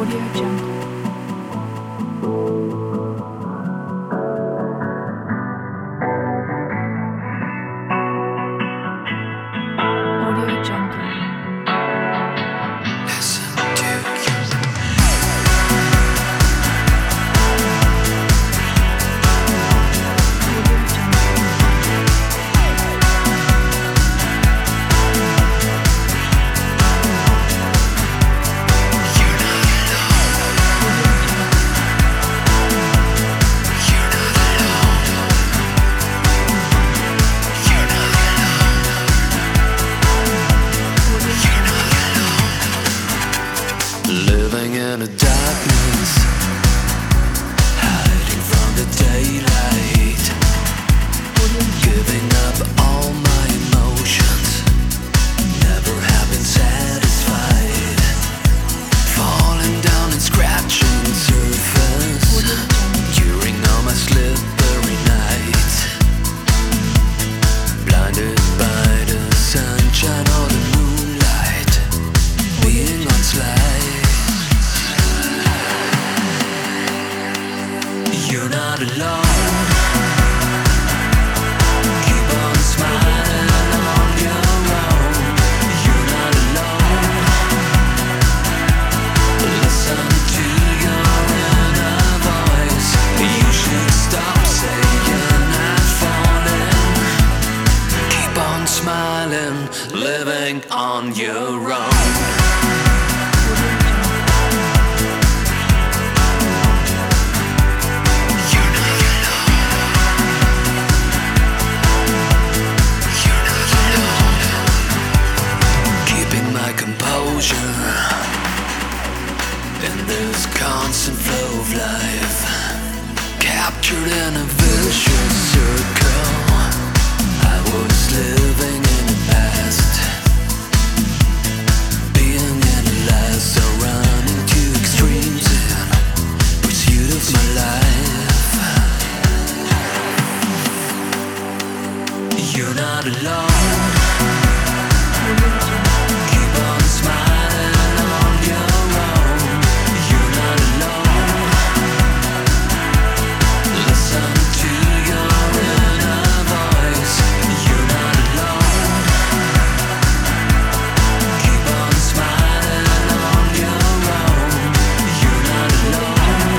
Audio Jungle. Audio Jungle. Listen to you. Living in a darkness, hiding from the daylight, giving up all my emotions, never have been satisfied, falling down and scratching surface during all my slippery nights, blinded by the sunshine or the moonlight, being on slide. You're not alone. Keep on smiling on your own. You're not alone. Listen to your inner voice. You should stop saying I'm falling. Keep on smiling, living on your own. In this constant flow of life, captured in a vicious circle, I was living in the past, being in the last, or running to extremes in pursuit of my life. You're not alone. Keep on smiling on your own. You're not alone. Listen to your inner voice. You're not alone. Keep on smiling on your own. You're not alone.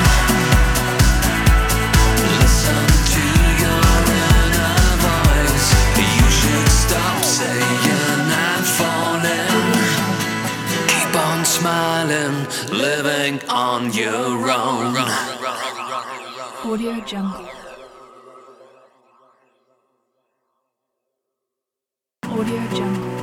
Listen to your inner voice. You should stop saying I'm falling. Keep on smiling, living on your own. Audio Jungle. Audio Jungle.